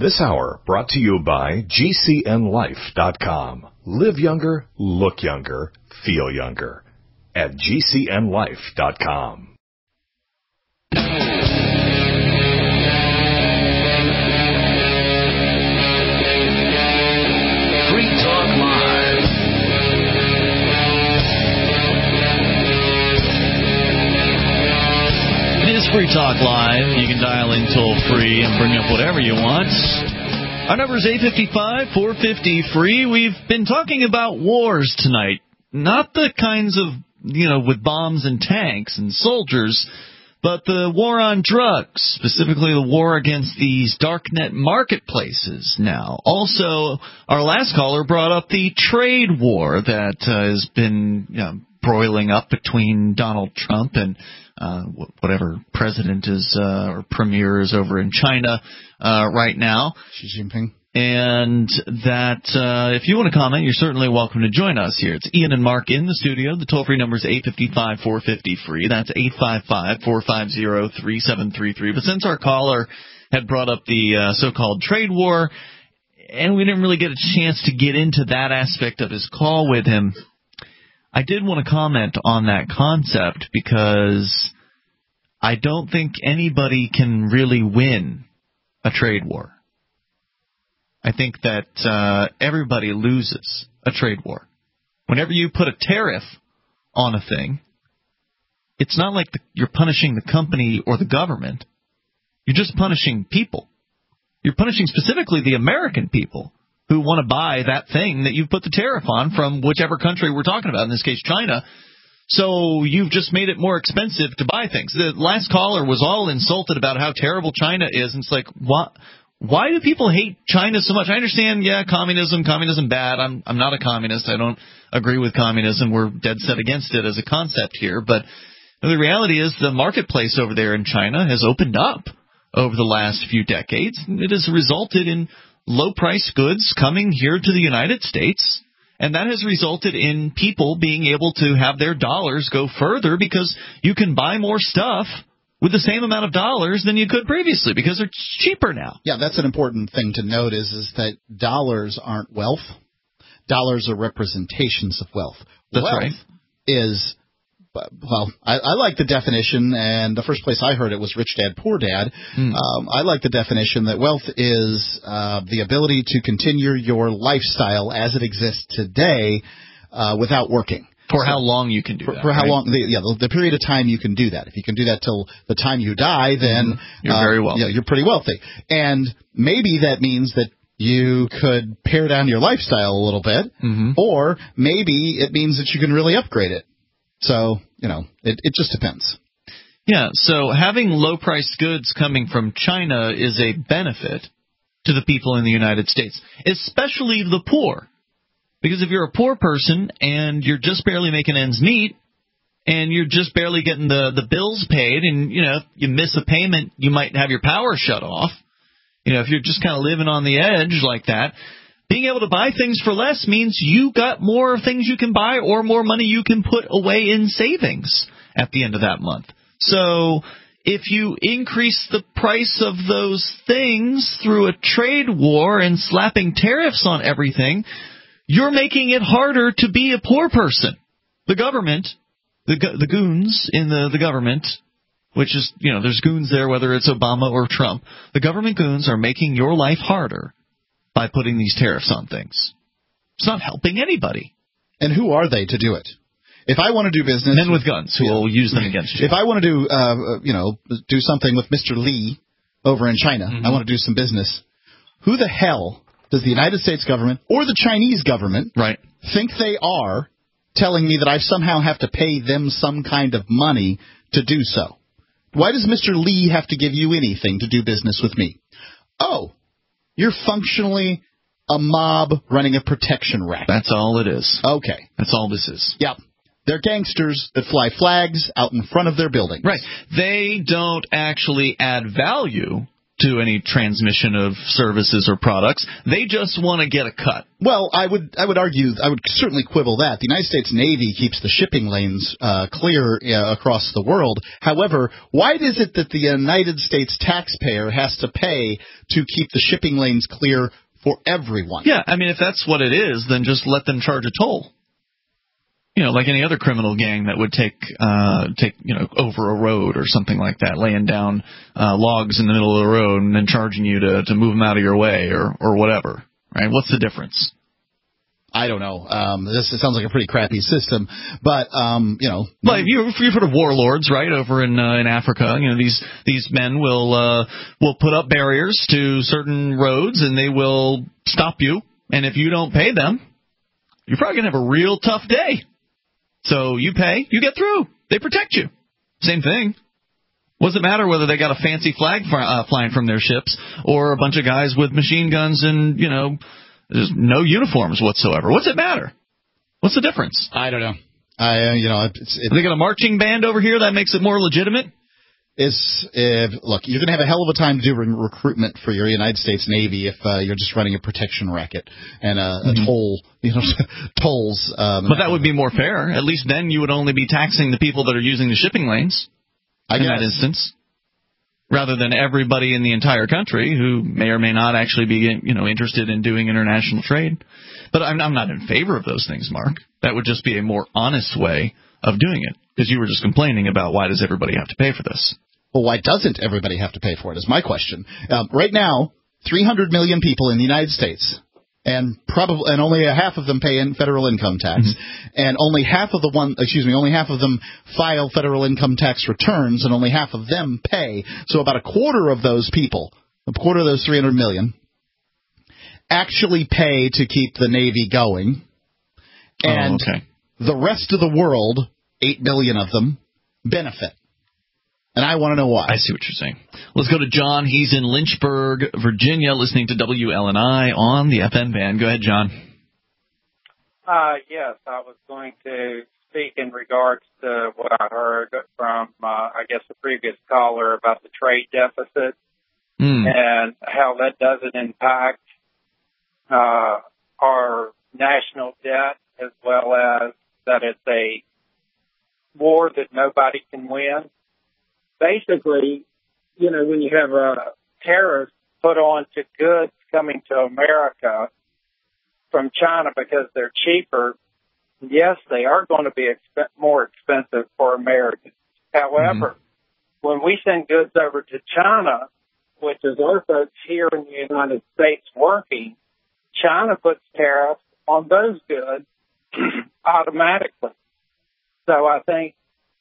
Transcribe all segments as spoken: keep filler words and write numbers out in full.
This hour brought to you by G C N Life dot com. Live younger, look younger, feel younger. At G C N Life dot com. Free Talk Live. It is Free Talk Live. You can dial in toll free and bring up whatever you want. Our number is eight five five, four five zero, free. We've been talking about wars tonight. Not the kinds of, you know, with bombs and tanks and soldiers, but the war on drugs, specifically the war against these darknet marketplaces now. Also, our last caller brought up the trade war that uh, has been, you know, broiling up between Donald Trump and uh, whatever president is uh, or premier is over in China uh, right now. Xi Jinping. And that uh, if you want to comment, you're certainly welcome to join us here. It's Ian and Mark in the studio. The toll-free number is eight five five, four five zero, free. That's eight five five, four five zero, three seven three three. But since our caller had brought up the uh, so-called trade war, and we didn't really get a chance to get into that aspect of his call with him, I did want to comment on that concept because I don't think anybody can really win a trade war. I think that uh, everybody loses a trade war. Whenever you put a tariff on a thing, it's not like the, you're punishing the company or the government. You're just punishing people. You're punishing specifically the American people who want to buy that thing that you've put the tariff on from whichever country we're talking about, in this case China. So you've just made it more expensive to buy things. The last caller was all insulted about how terrible China is, and it's like, what? Why do people hate China so much? I understand, yeah, communism, communism bad. I'm I'm not a communist. I don't agree with communism. We're dead set against it as a concept here. But the reality is the marketplace over there in China has opened up over the last few decades. It has resulted in low-priced goods coming here to the United States, and that has resulted in people being able to have their dollars go further because you can buy more stuff with the same amount of dollars than you could previously because they're cheaper now. Yeah, that's an important thing to note is, is that dollars aren't wealth. Dollars are representations of wealth. That's wealth right. is, well, I, I like the definition, and the first place I heard it was Rich Dad, Poor Dad. Mm. Um, I like the definition that wealth is uh, the ability to continue your lifestyle as it exists today uh, without working. For how long you can do for, that. For how right? long, the, yeah, the, the period of time you can do that. If you can do that till the time you die, then mm-hmm. you're uh, very wealthy. Yeah, you're pretty wealthy. And maybe that means that you could pare down your lifestyle a little bit, mm-hmm. or maybe it means that you can really upgrade it. So, you know, it, it just depends. Yeah, so having low-priced goods coming from China is a benefit to the people in the United States, especially the poor. Because if you're a poor person and you're just barely making ends meet and you're just barely getting the, the bills paid and, you know, if you miss a payment, you might have your power shut off. You know, if you're just kind of living on the edge like that, being able to buy things for less means you got more things you can buy or more money you can put away in savings at the end of that month. So if you increase the price of those things through a trade war and slapping tariffs on everything, you're making it harder to be a poor person. The government, the the goons in the, the government, which is, you know, there's goons there whether it's Obama or Trump. The government goons are making your life harder by putting these tariffs on things. It's not helping anybody. And who are they to do it? If I want to do business... Men with guns who yeah. will use them against you. If I want to do, uh, you know, do something with Mister Lee over in China, mm-hmm. I want to do some business, who the hell does the United States government or the Chinese government right. think they are telling me that I somehow have to pay them some kind of money to do so? Why does Mister Lee have to give you anything to do business with me? Oh, you're functionally a mob running a protection racket. That's all it is. Okay. That's all this is. Yep. They're gangsters that fly flags out in front of their buildings. Right. They don't actually add value to any transmission of services or products. They just want to get a cut. Well, I would I would argue, I would certainly quibble that. The United States Navy keeps the shipping lanes uh, clear uh, across the world. However, why is it that the United States taxpayer has to pay to keep the shipping lanes clear for everyone? Yeah, I mean, if that's what it is, then just let them charge a toll. You know, like any other criminal gang that would take, uh, take you know, over a road or something like that, laying down uh, logs in the middle of the road and then charging you to, to move them out of your way or, or whatever, right? What's the difference? I don't know. Um, this sounds like a pretty crappy system, but um, you know. Well, you, you've heard of warlords, right? Over in uh, in Africa, you know, these these men will uh, will put up barriers to certain roads, and they will stop you. And if you don't pay them, you're probably gonna have a real tough day. So you pay, you get through. They protect you. Same thing. What does it matter whether they got a fancy flag fr- uh, flying from their ships or a bunch of guys with machine guns and, you know, there's no uniforms whatsoever? What's it matter? What's the difference? I don't know. I, uh, you know, it's, it, they got a marching band over here that makes it more legitimate? Is if look, you're going to have a hell of a time doing recruitment for your United States Navy if uh, you're just running a protection racket and a, a mm-hmm. toll, you know, tolls. Um, but that would be more fair. At least then you would only be taxing the people that are using the shipping lanes. I in guess. that instance, rather than everybody in the entire country who may or may not actually be, you know, interested in doing international trade. But I'm, I'm not in favor of those things, Mark. That would just be a more honest way of doing it, because you were just complaining about why does everybody have to pay for this. Well, why doesn't everybody have to pay for it is my question. Um, right now, three hundred million people in the United States, and probably and only a half of them pay in federal income tax, mm-hmm. and only half of the one, excuse me, only half of them file federal income tax returns, and only half of them pay. So about a quarter of those people, a quarter of those three hundred million, actually pay to keep the Navy going, and oh, okay. the rest of the world, eight billion of them, benefit. And I want to know why. I see what you're saying. Let's go to John. He's in Lynchburg, Virginia, listening to W L N I on the F M band. Go ahead, John. Uh, yes, I was going to speak in regards to what I heard from, uh, I guess, the previous caller about the trade deficit mm. and how that doesn't impact uh, our national debt, as well as that it's a war that nobody can win. Basically, you know, when you have a tariff put on to goods coming to America from China because they're cheaper, yes, they are going to be exp- more expensive for Americans. However, mm-hmm. when we send goods over to China, which is our folks here in the United States working, China puts tariffs on those goods automatically. So I think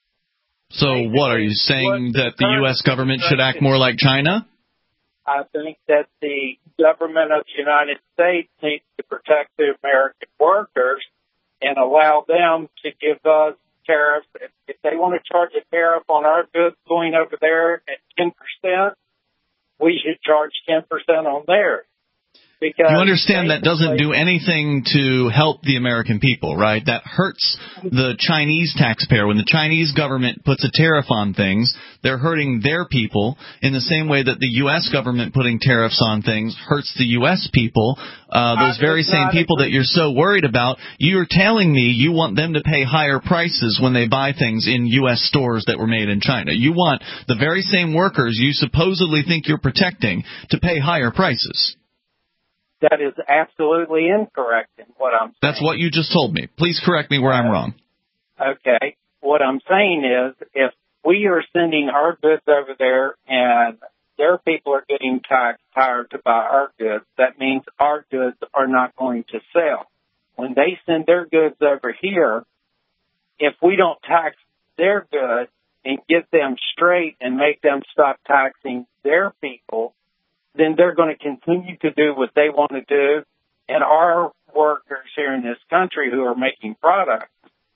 So what, are you saying that the U S government should act more like China? I think that the government of the United States needs to protect the American workers and allow them to give us tariffs. If, if they want to charge a tariff on our goods going over there at ten percent, we should charge ten percent on theirs. Because you understand that doesn't do anything to help the American people, right? That hurts the Chinese taxpayer. When the Chinese government puts a tariff on things, they're hurting their people in the same way that the U S government putting tariffs on things hurts the U S people. Uh, those very same people that you're so worried about, you're telling me you want them to pay higher prices when they buy things in U S stores that were made in China. You want the very same workers you supposedly think you're protecting to pay higher prices. That is absolutely incorrect in what I'm saying. That's what you just told me. Please correct me where I'm wrong. Okay. What I'm saying is if we are sending our goods over there and their people are getting taxed higher to buy our goods, that means our goods are not going to sell. When they send their goods over here, if we don't tax their goods and get them straight and make them stop taxing their people, then they're going to continue to do what they want to do, and our workers here in this country who are making products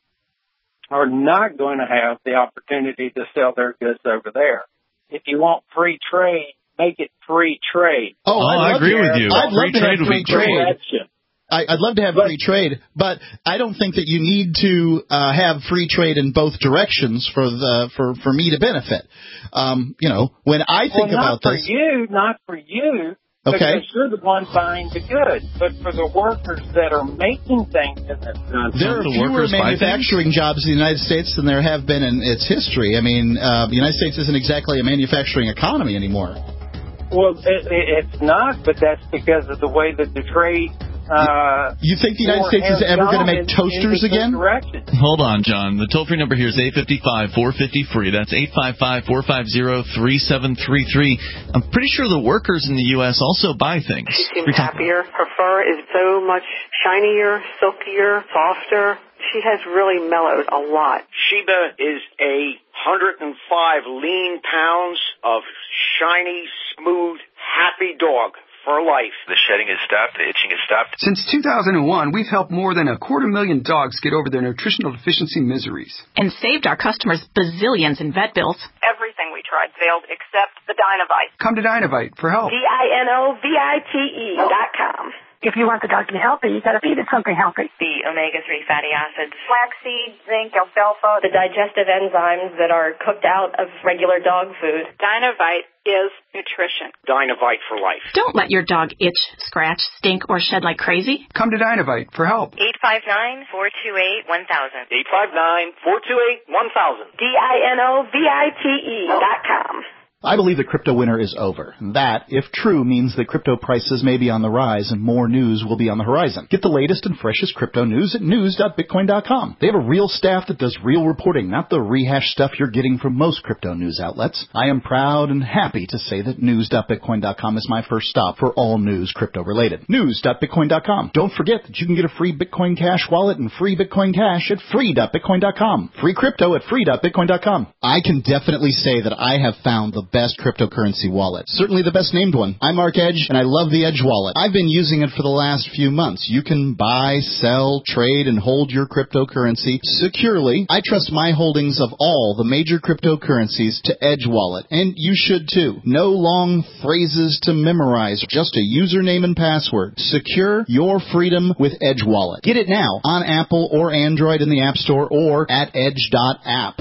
are not going to have the opportunity to sell their goods over there. If you want free trade, make it free trade. Oh, oh I agree with you. I'd free love to trade have free trade. I, I'd love to have but, free trade, but I don't think that you need to uh, have free trade in both directions for the for, for me to benefit. Um, you know, when I think well, about not this, for you, not for you. Okay. Because you're the one buying the goods, but for the workers that are making things in this country, there are fewer manufacturing jobs in the United States than there have been in its history. I mean, uh, the United States isn't exactly a manufacturing economy anymore. Well, it, it, it's not, but that's because of the way that the trade. Uh, you think the United States is ever going to make toasters in again? Direction. Hold on, John. The toll-free number here is eight five five, four five zero, free. That's eight five five, four five zero, three seven three three. I'm pretty sure the workers in the U S also buy things. She seems happier. Her fur is so much shinier, silkier, softer. She has really mellowed a lot. Sheba is a one hundred five lean pounds of shiny, smooth, happy dog. For life. The shedding has stopped. The itching has stopped. Since two thousand one, we've helped more than a quarter million dogs get over their nutritional deficiency miseries. And saved our customers bazillions in vet bills. Everything we tried failed except the Dinovite. Come to Dinovite for help. D I N O V I T E dot com. If you want the dog to be healthy, you got to feed it something healthy. The omega three fatty acids. Flaxseed, zinc, alfalfa. The digestive enzymes that are cooked out of regular dog food. Dinovite is nutrition. Dinovite for life. Don't let your dog itch, scratch, stink, or shed like crazy. Come to Dinovite for help. eight five nine, four two eight, one thousand. eight five nine, four two eight, one thousand. D I N O V I T E dot com. I believe the crypto winter is over. That, if true, means that crypto prices may be on the rise and more news will be on the horizon. Get the latest and freshest crypto news at news dot bitcoin dot com. They have a real staff that does real reporting, not the rehash stuff you're getting from most crypto news outlets. I am proud and happy to say that news dot bitcoin dot com is my first stop for all news crypto related. news dot bitcoin dot com. Don't forget that you can get a free Bitcoin Cash wallet and free Bitcoin Cash at free dot bitcoin dot com. Free crypto at free dot bitcoin dot com. I can definitely say that I have found the best cryptocurrency wallet. Certainly the best named one. I'm Mark Edge, and I love the Edge wallet. I've been using it for the last few months. You can buy, sell, trade, and hold your cryptocurrency securely. I trust my holdings of all the major cryptocurrencies to Edge wallet, and you should too. No long phrases to memorize, just a username and password. Secure your freedom with Edge wallet. Get it now on Apple or Android in the App Store or at edge dot app.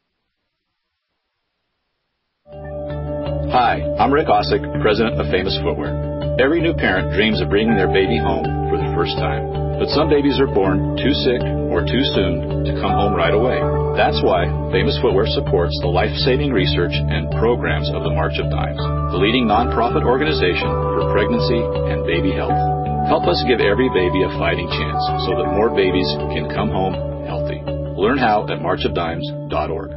Hi, I'm Rick Osick, president of Famous Footwear. Every new parent dreams of bringing their baby home for the first time. But some babies are born too sick or too soon to come home right away. That's why Famous Footwear supports the life-saving research and programs of the March of Dimes, the leading nonprofit organization for pregnancy and baby health. Help us give every baby a fighting chance so that more babies can come home healthy. Learn how at march of dimes dot org.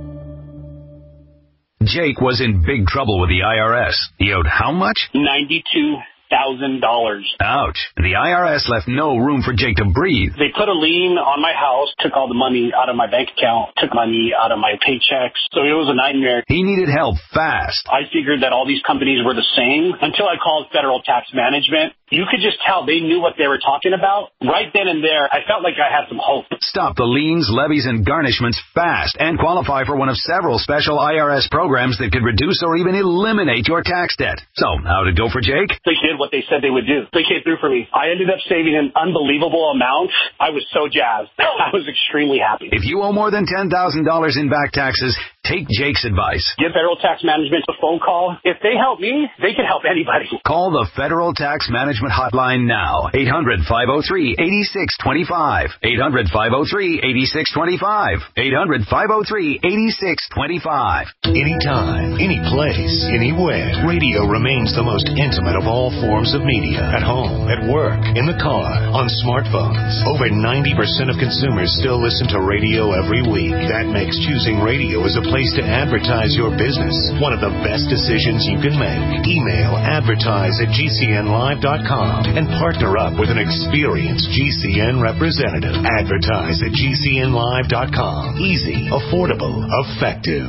Jake was in big trouble with the I R S. He owed how much? ninety-two thousand dollars. Ouch. The I R S left no room for Jake to breathe. They put a lien on my house, took all the money out of my bank account, took money out of my paychecks. So it was a nightmare. He needed help fast. I figured that all these companies were the same until I called Federal Tax Management. You could just tell they knew what they were talking about. Right then and there, I felt like I had some hope. Stop the liens, levies, and garnishments fast and qualify for one of several special I R S programs that could reduce or even eliminate your tax debt. So, how'd it go for Jake? They did what they said they would do. They came through for me. I ended up saving an unbelievable amount. I was so jazzed. I was extremely happy. If you owe more than ten thousand dollars in back taxes, take Jake's advice. Give Federal Tax Management a phone call. If they help me, they can help anybody. Call the Federal Tax Management Hotline now. eight hundred, five oh three, eight six two five. eight hundred, five oh three, eight six two five. eight hundred, five oh three, eight six two five. Anytime, any place, anywhere. Radio remains the most intimate of all forms of media. At home, at work, in the car, on smartphones. Over ninety percent of consumers still listen to radio every week. That makes choosing radio as a place to advertise your business one of the best decisions you can make. Email advertise at G C N live dot com and partner up with an experienced G C N representative. Advertise at G C N live dot com. Easy, affordable, effective.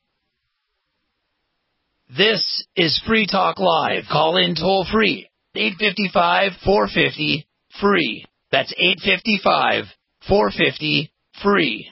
This is Free Talk Live. Call in toll free. eight five five, four five zero, free. That's eight five five, four five zero, free.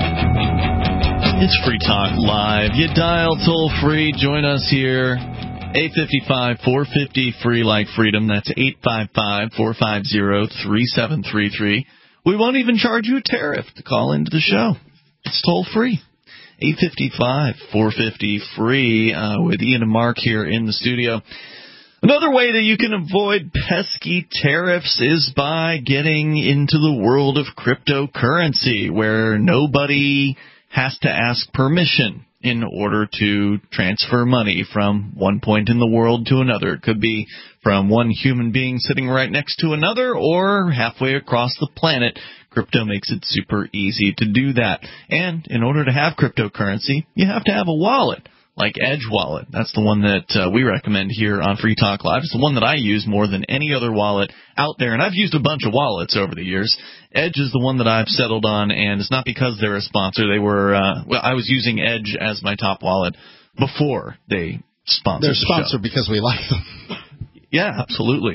It's Free Talk Live. You dial toll free. Join us here. eight five five, four five zero, free like freedom. That's eight five five, four five zero, three seven three three. We won't even charge you a tariff to call into the show. It's toll free. eight five five, four five zero, free uh, with Ian and Mark here in the studio. Another way that you can avoid pesky tariffs is by getting into the world of cryptocurrency, where nobody has to ask permission in order to transfer money from one point in the world to another. It could be from one human being sitting right next to another or halfway across the planet. Crypto makes it super easy to do that. And in order to have cryptocurrency, you have to have a wallet, like Edge Wallet. That's the one that uh, we recommend here on Free Talk Live. It's the one that I use more than any other wallet out there, and I've used a bunch of wallets over the years. Edge is the one that I've settled on, and it's not because they're a sponsor. They were, uh, well, I was using Edge as my top wallet before they sponsored They're the sponsored show. because we like them. Yeah, absolutely.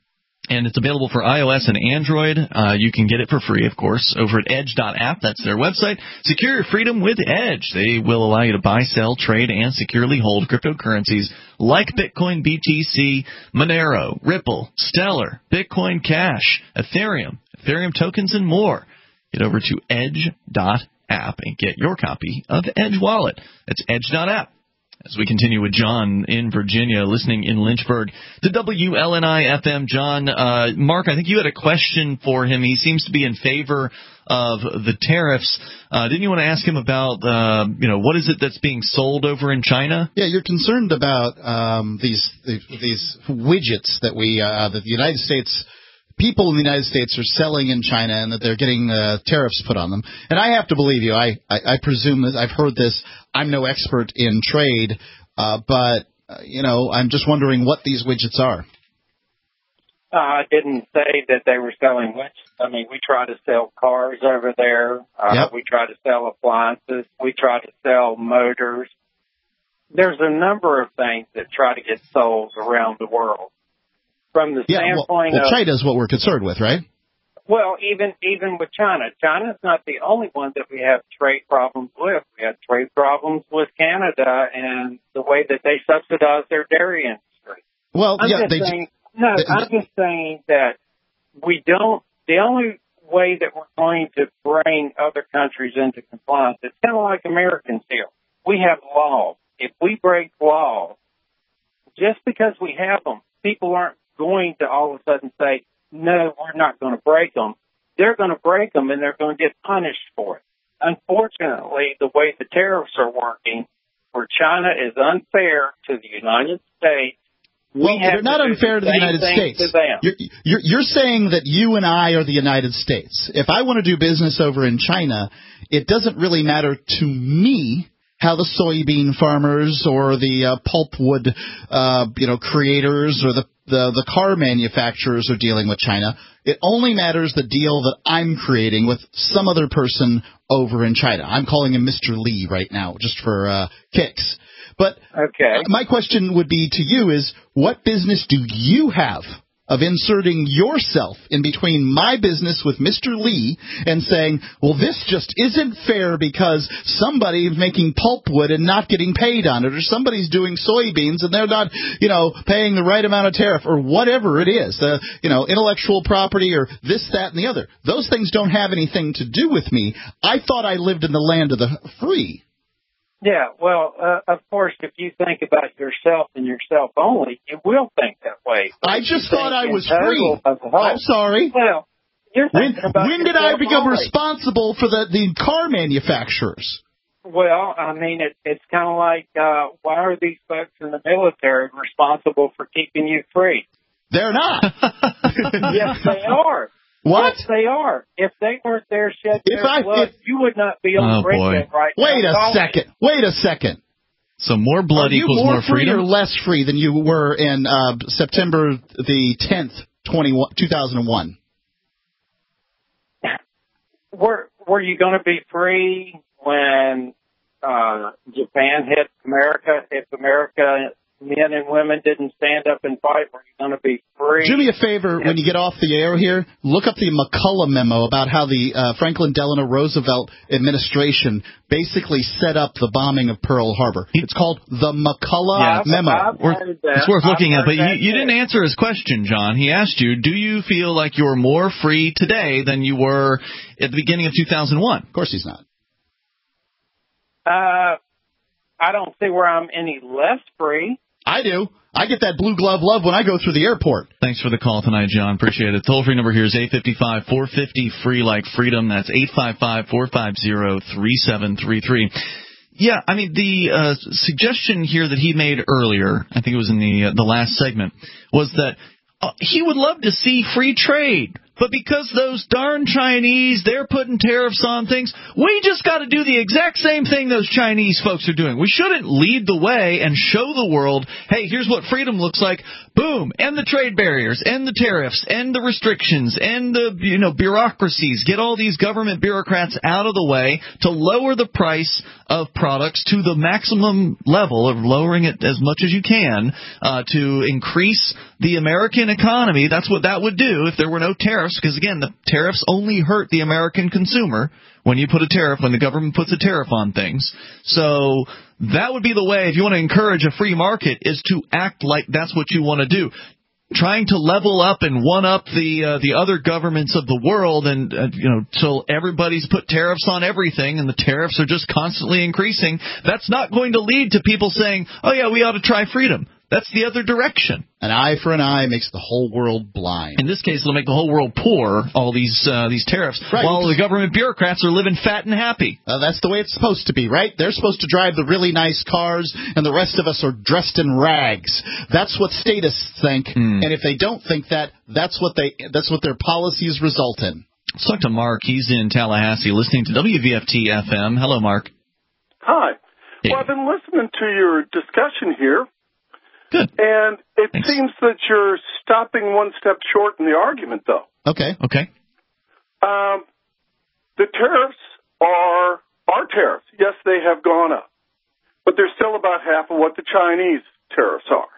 And it's available for iOS and Android. Uh, you can get it for free, of course, over at edge dot app. That's their website. Secure your freedom with Edge. They will allow you to buy, sell, trade, and securely hold cryptocurrencies like Bitcoin, B T C, Monero, Ripple, Stellar, Bitcoin Cash, Ethereum, Ethereum tokens, and more. Get over to edge dot app and get your copy of Edge Wallet. That's edge dot app. As we continue with John in Virginia, listening in Lynchburg to W L N I F M. John, uh, Mark, I think you had a question for him. He seems to be in favor of the tariffs. Uh, didn't you want to ask him about, uh, you know, what is it that's being sold over in China? Yeah, you're concerned about um, these these widgets that we uh, that the United States. People in the United States are selling in China and that they're getting uh, tariffs put on them. And I have to believe you. I, I, I presume that I've heard this. I'm no expert in trade, uh, but, uh, you know, I'm just wondering what these widgets are. Uh, I didn't say that they were selling widgets. I mean, we try to sell cars over there. Uh, yep. We try to sell appliances. We try to sell motors. There's a number of things that try to get sold around the world. From the yeah, standpoint well, well, of China's what we're concerned with, right? Well, even even with China, China's not the only one that we have trade problems with. We have trade problems with Canada and the way that they subsidize their dairy industry. Well, I'm yeah, just they saying, no, they, I'm just saying that we don't. The only way that we're going to bring other countries into compliance, it's kind of like Americans here. We have laws. If we break laws, just because we have them, people aren't going to all of a sudden say, no, we're not going to break them. They're going to break them, and they're going to get punished for it. Unfortunately, the way the tariffs are working for China is unfair to the United States. Well, we they're not unfair to the United States. To you're, you're, you're saying that you and I are the United States. If I want to do business over in China, it doesn't really matter to me how the soybean farmers or the uh, pulpwood, uh, you know, creators or the, the the car manufacturers are dealing with China. It only matters the deal that I'm creating with some other person over in China. I'm calling him Mister Lee right now, just for uh, kicks. But okay. my question would be to you is, what business do you have of inserting yourself in between my business with Mister Lee and saying, well, this just isn't fair because somebody's making pulpwood and not getting paid on it, or somebody's doing soybeans and they're not, you know, paying the right amount of tariff, or whatever it is, uh, you know, intellectual property or this, that, and the other. Those things don't have anything to do with me. I thought I lived in the land of the free. Yeah, well, uh, of course, if you think about yourself and yourself only, you will think that way. But I just thought I was free. I'm sorry. Well, you're thinking when, about when did I become only. responsible for the, the car manufacturers? Well, I mean, it, it's kind of like, uh, why are these folks in the military responsible for keeping you free? They're not. Yes, they are. What? Yes, they are. If they weren't there shed their I, blood, if, you would not be on oh the radio boy. right Wait now. a second. Wait a second. So more blood are you equals more, more free freedom? or less free than you were in uh, September the tenth, two thousand one? Were, were you going to be free when uh, Japan hit America? If America men and women didn't stand up and fight, were you going to be free? Do me a favor, when you get off the air here, look up the McCullough memo about how the uh, Franklin Delano Roosevelt administration basically set up the bombing of Pearl Harbor. It's called the McCullough yeah, memo. I've heard that. It's worth looking I've at, but you, that you too. didn't answer his question, John. He asked you, do you feel like you're more free today than you were at the beginning of two thousand one? Of course he's not. Uh, I don't see where I'm any less free. I do. I get that blue glove love when I go through the airport. Thanks for the call tonight, John. Appreciate it. Toll-free number here is eight five five, four five zero, free like freedom. That's eight five five, four five zero, three seven three three. Yeah, I mean, the uh, suggestion here that he made earlier, I think it was in the uh, the last segment, was that uh, he would love to see free trade. But because those darn Chinese, they're putting tariffs on things, we just got to do the exact same thing those Chinese folks are doing. We shouldn't lead the way and show the world, hey, here's what freedom looks like. Boom, end the trade barriers, end the tariffs, end the restrictions, end the you know bureaucracies. Get all these government bureaucrats out of the way to lower the price of products to the maximum level of lowering it as much as you can uh, to increase the American economy. That's what that would do if there were no tariffs. Because, again, the tariffs only hurt the American consumer when you put a tariff, when the government puts a tariff on things. So that would be the way, if you want to encourage a free market, is to act like that's what you want to do. Trying to level up and one-up the uh, the other governments of the world and, uh, you know, till everybody's put tariffs on everything and the tariffs are just constantly increasing, that's not going to lead to people saying, oh, yeah, we ought to try freedom. That's the other direction. An eye for an eye makes the whole world blind. In this case, it'll make the whole world poor, all these uh, these tariffs, right. while the government bureaucrats are living fat and happy. Uh, that's the way it's supposed to be, right? They're supposed to drive the really nice cars, and the rest of us are dressed in rags. That's what statists think, mm. and if they don't think that, that's what they that's what their policies result in. Let's talk to Mark. He's in Tallahassee, listening to W V F T F M. Hello, Mark. Hi. Hey. Well, I've been listening to your discussion here. Good. And it Thanks. seems that you're stopping one step short in the argument, though. Okay. Okay. Um, the tariffs are our tariffs. Yes, they have gone up, but they're still about half of what the Chinese tariffs are.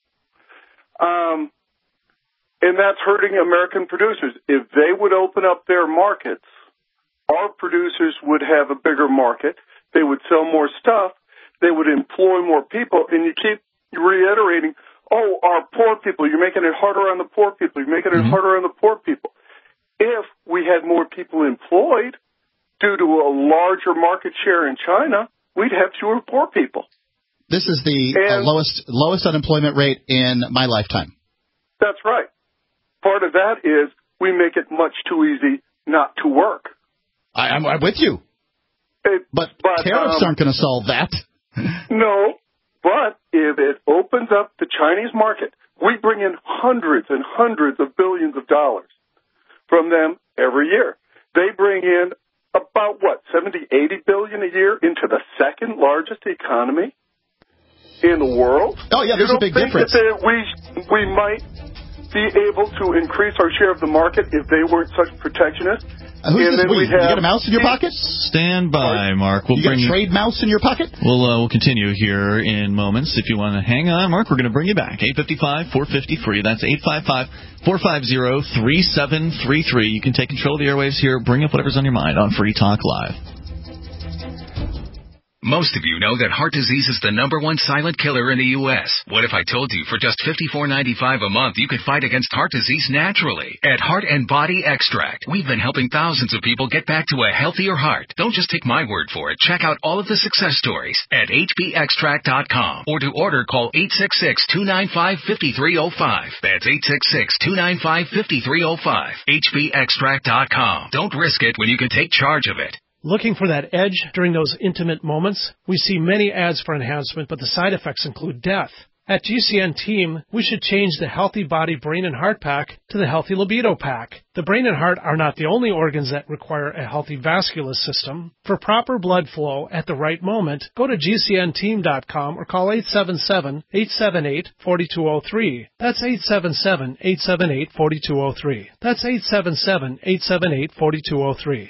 Um, and that's hurting American producers. If they would open up their markets, our producers would have a bigger market. They would sell more stuff. They would employ more people. And you keep reiterating, oh, our poor people, you're making it harder on the poor people, you're making it mm-hmm. harder on the poor people. If we had more people employed due to a larger market share in China, we'd have fewer poor people. This is the uh, lowest lowest unemployment rate in my lifetime. That's right. Part of that is we make it much too easy not to work. I, I'm, I'm with you. It, but, but tariffs um, aren't going to solve that. No. But if it opens up the Chinese market, we bring in hundreds and hundreds of billions of dollars from them every year. They bring in about, what, seventy, eighty billion a year into the second largest economy in the world? Oh, yeah, there's you a big think difference. That we, we might be able to increase our share of the market if they weren't such protectionists? Uh, who's and this then we? we have, you got a mouse in your pocket? Stand by, Mark. We'll you bring got a trade mouse in your pocket? We'll uh, we'll continue here in moments. If you want to hang on, Mark, we're going to bring you back. eight five five, four five zero, free. That's eight five five, four five zero, three seven three three. You can take control of the airwaves here. Bring up whatever's on your mind on Free Talk Live. Most of you know that heart disease is the number one silent killer in the U S What if I told you for just fifty-four ninety-five a month you could fight against heart disease naturally? At Heart and Body Extract, we've been helping thousands of people get back to a healthier heart. Don't just take my word for it. Check out all of the success stories at H B extract dot com. Or to order, call eight six six, two nine five, five three zero five. That's eight six six, two nine five, five three zero five. H B extract dot com. Don't risk it when you can take charge of it. Looking for that edge during those intimate moments? We see many ads for enhancement, but the side effects include death. At G C N Team, we should change the Healthy Body, Brain, and Heart Pack to the Healthy Libido Pack. The brain and heart are not the only organs that require a healthy vascular system. For proper blood flow at the right moment, go to G C N team dot com or call eight seven seven, eight seven eight, four two zero three. That's eight seven seven, eight seven eight, four two zero three. That's eight seven seven, eight seven eight, four two zero three.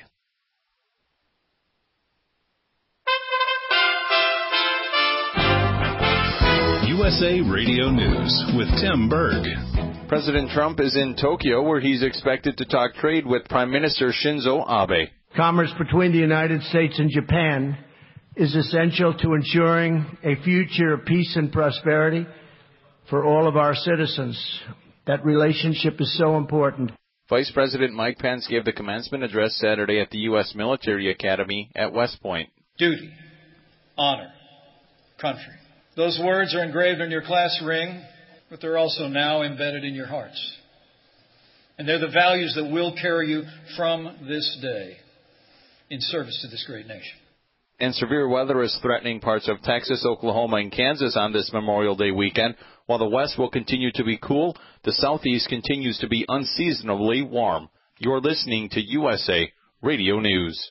U S A Radio News with Tim Berg. President Trump is in Tokyo, where he's expected to talk trade with Prime Minister Shinzo Abe. Commerce between the United States and Japan is essential to ensuring a future of peace and prosperity for all of our citizens. That relationship is so important. Vice President Mike Pence gave the commencement address Saturday at the U S Military Academy at West Point. Duty, honor, country. Those words are engraved on your class ring, but they're also now embedded in your hearts. And they're the values that will carry you from this day in service to this great nation. And severe weather is threatening parts of Texas, Oklahoma, and Kansas on this Memorial Day weekend. While the west will continue to be cool, the southeast continues to be unseasonably warm. You're listening to U S A Radio News.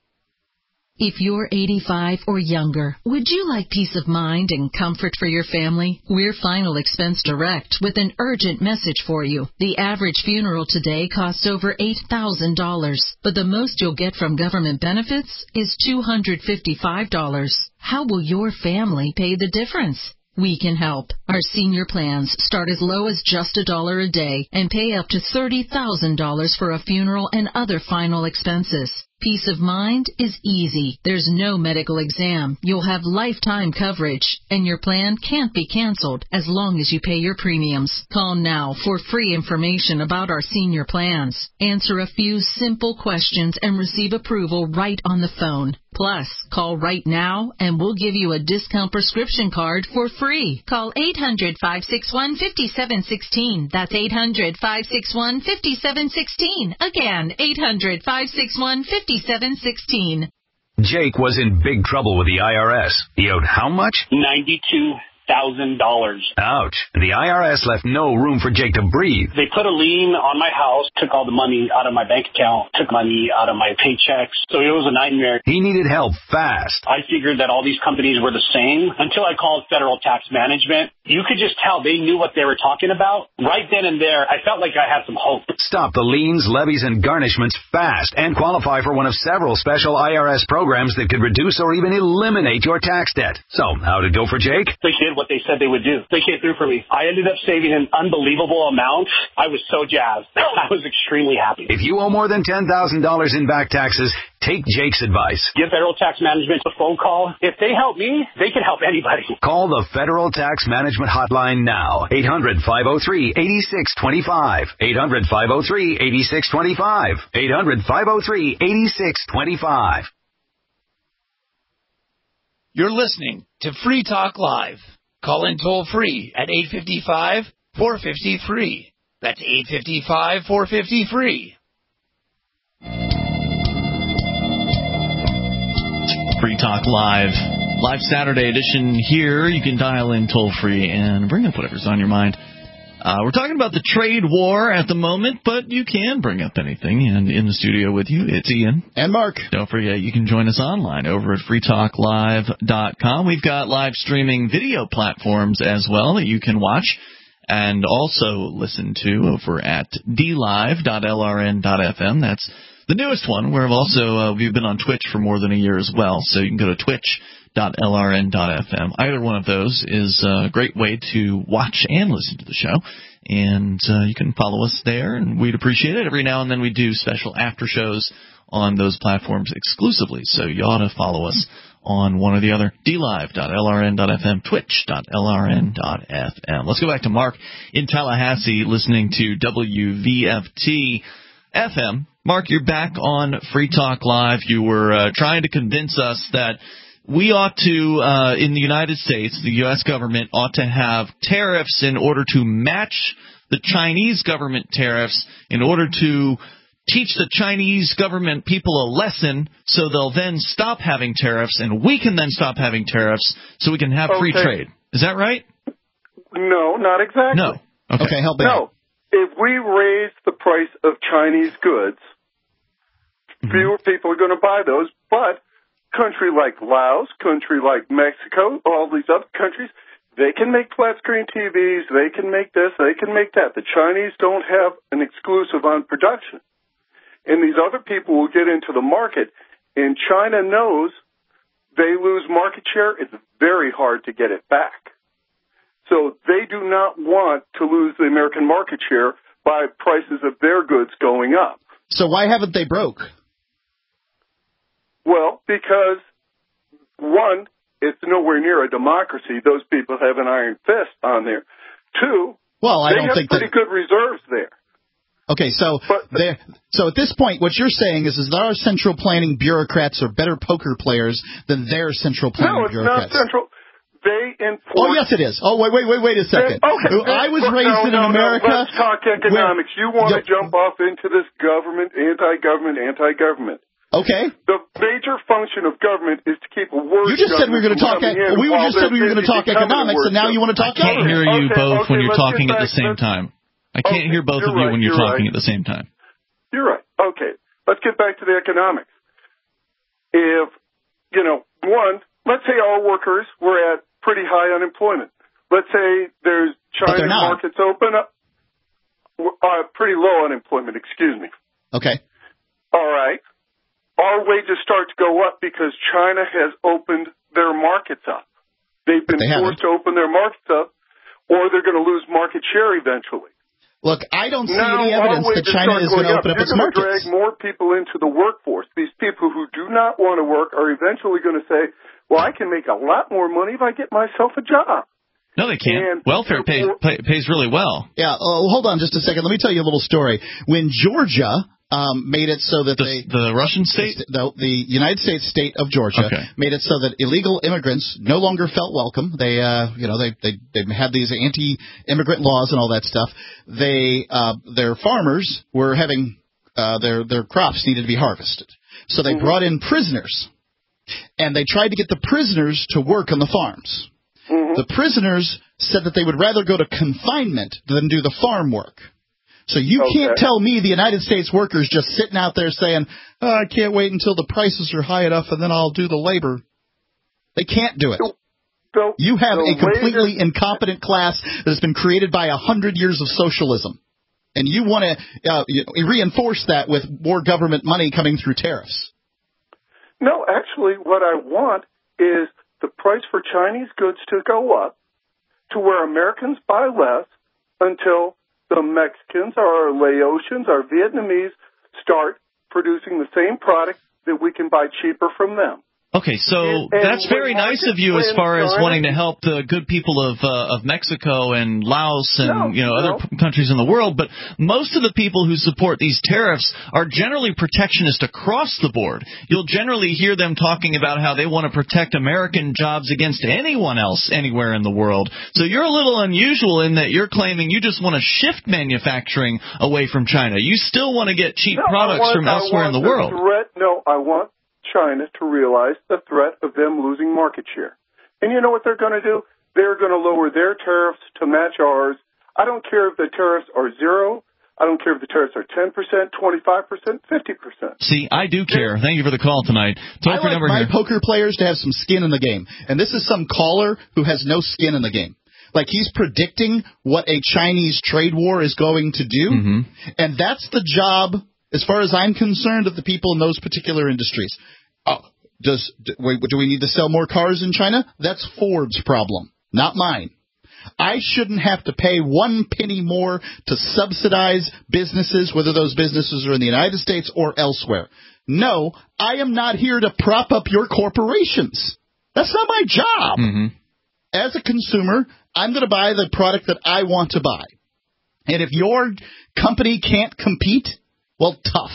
If you're eighty-five or younger, would you like peace of mind and comfort for your family? We're Final Expense Direct with an urgent message for you. The average funeral today costs over eight thousand dollars, but the most you'll get from government benefits is two hundred fifty-five dollars. How will your family pay the difference? We can help. Our senior plans start as low as just a dollar a day and pay up to thirty thousand dollars for a funeral and other final expenses. Peace of mind is easy. There's no medical exam. You'll have lifetime coverage, and your plan can't be canceled as long as you pay your premiums. Call now for free information about our senior plans. Answer a few simple questions and receive approval right on the phone. Plus, call right now and we'll give you a discount prescription card for free. Call eight hundred, five six one, five seven one six. That's eight hundred, five six one, five seven one six. Again, eight hundred, five six one, five seven one six. Jake was in big trouble with the I R S. He owed how much? ninety-two thousand dollars. Ouch. The I R S left no room for Jake to breathe. They put a lien on my house, took all the money out of my bank account, took money out of my paychecks. So it was a nightmare. He needed help fast. I figured that all these companies were the same until I called Federal Tax Management. You could just tell they knew what they were talking about. Right then and there, I felt like I had some hope. Stop the liens, levies, and garnishments fast and qualify for one of several special I R S programs that could reduce or even eliminate your tax debt. So, how'd it go for Jake? They did what they said they would do. They came through for me. I ended up saving an unbelievable amount. I was so jazzed. I was extremely happy. If you owe more than ten thousand dollars in back taxes, take Jake's advice. Give Federal Tax Management a phone call. If they help me, they can help anybody. Call the Federal Tax Management Hotline now. eight hundred, five oh three, eight six two five. eight hundred, five oh three, eight six two five. eight hundred, five oh three, eight six two five. You're listening to Free Talk Live. Call in toll free at eight five five, four five zero, free. That's eight five five, four five zero, free. Free Talk Live. Live Saturday edition here. You can dial in toll free and bring up whatever's on your mind. Uh, we're talking about the trade war at the moment, but you can bring up anything. And in the studio with you, it's Ian. And Mark. Don't forget, you can join us online over at free talk live dot com. We've got live streaming video platforms as well that you can watch and also listen to over at d live dot l r n dot f m. That's the newest one, where we've also uh, we've been on Twitch for more than a year as well. So you can go to twitch dot l r n dot f m. Either one of those is a great way to watch and listen to the show. And uh, you can follow us there, and we'd appreciate it. Every now and then we do special after shows on those platforms exclusively. So you ought to follow us on one or the other. d live dot l r n dot f m, twitch dot l r n dot f m. Let's go back to Mark in Tallahassee listening to W V F T F M. Mark, you're back on Free Talk Live. You were uh, trying to convince us that we ought to, uh, in the United States, the U S government ought to have tariffs in order to match the Chinese government tariffs in order to teach the Chinese government people a lesson so they'll then stop having tariffs and we can then stop having tariffs so we can have free okay. trade. Is that right? No, not exactly. No. Okay, okay help me No. out. If we raise the price of Chinese goods, mm-hmm. fewer people are going to buy those, but country like Laos, country like Mexico, all these other countries, they can make flat-screen T Vs, they can make this, they can make that. The Chinese don't have an exclusive on production. And these other people will get into the market, and China knows they lose market share. It's very hard to get it back. do not want to lose the American market share by prices of their goods going up. So why haven't they broke? Well, because, one, it's nowhere near a democracy. Those people have an iron fist on there. Two, well, I they don't have think pretty that... good reserves there. Okay, so there. So at this point, what you're saying is, is that our central planning bureaucrats are better poker players than their central planning no, it's bureaucrats. not central. They enforce. Oh, yes, it is. Oh, wait, wait, wait, wait a second. They, okay, they, I was well, raised no, in no, America. No, let's talk economics. Where, you want to yep. jump off into this government, anti-government, anti-government. Okay. The major function of government is to keep a word. You just said we were going to talk. We just said we were going to talk economics, and now you want to talk. I can't government. hear you okay, both okay, when you're talking at the back, same time. I can't okay, hear both of you right, when you're, you're talking right. at the same time. You're right. Okay. Let's get back to the economics. If, you know, one, let's say all workers were at pretty high unemployment. Let's say there's China markets open up, uh, pretty low unemployment, excuse me. Okay. All right. Our wages start to go up because China has opened their markets up. They've been they forced to open their markets up, or they're going to lose market share eventually. Look, I don't see now, any evidence that China is going to open up its markets. You're going to drag more people into the workforce. These people who do not want to work are eventually going to say, well, I can make a lot more money if I get myself a job. No, they can't. And Welfare pays, pay, pays really well. Yeah, uh, hold on just a second. Let me tell you a little story. When Georgia um, made it so that the, they... The Russian state? The, the United States state of Georgia okay. made it so that illegal immigrants no longer felt welcome. They, uh, you know, they, they they had these anti-immigrant laws and all that stuff. They, uh, their farmers were having uh, their their crops needed to be harvested, so they mm-hmm. brought in prisoners, and they tried to get the prisoners to work on the farms. Mm-hmm. The prisoners said that they would rather go to confinement than do the farm work. So you okay. can't tell me the United States workers just sitting out there saying, oh, I can't wait until the prices are high enough and then I'll do the labor. They can't do it. So, you have so a completely incompetent class that has been created by a hundred years of socialism. And you want to uh, you know, reinforce that with more government money coming through tariffs. No, actually what I want is the price for Chinese goods to go up to where Americans buy less until the Mexicans, our Laotians, our Vietnamese start producing the same product that we can buy cheaper from them. Okay, so and, that's and very nice of you as far as China, wanting to help the good people of uh, of Mexico and Laos and no, you know no. other p- countries in the world, but most of the people who support these tariffs are generally protectionist across the board. You'll generally hear them talking about how they want to protect American jobs against anyone else anywhere in the world. So you're a little unusual in that you're claiming you just want to shift manufacturing away from China. You still want to get cheap no, products want, from elsewhere in the, the world. Threat, no, I want China to realize the threat of them losing market share. And you know what they're going to do? They're going to lower their tariffs to match ours. I don't care if the tariffs are zero. I don't care if the tariffs are ten percent, twenty-five percent, fifty percent. See, I do care. Thank you for the call tonight. I like my here. poker players to have some skin in the game. And this is some caller who has no skin in the game. Like he's predicting what a Chinese trade war is going to do. Mm-hmm. And that's the job, as far as I'm concerned, of the people in those particular industries. Oh, does do we, do we need to sell more cars in China? That's Ford's problem, not mine. I shouldn't have to pay one penny more to subsidize businesses, whether those businesses are in the United States or elsewhere. No, I am not here to prop up your corporations. That's not my job. Mm-hmm. As a consumer, I'm going to buy the product that I want to buy. And if your company can't compete, well, tough.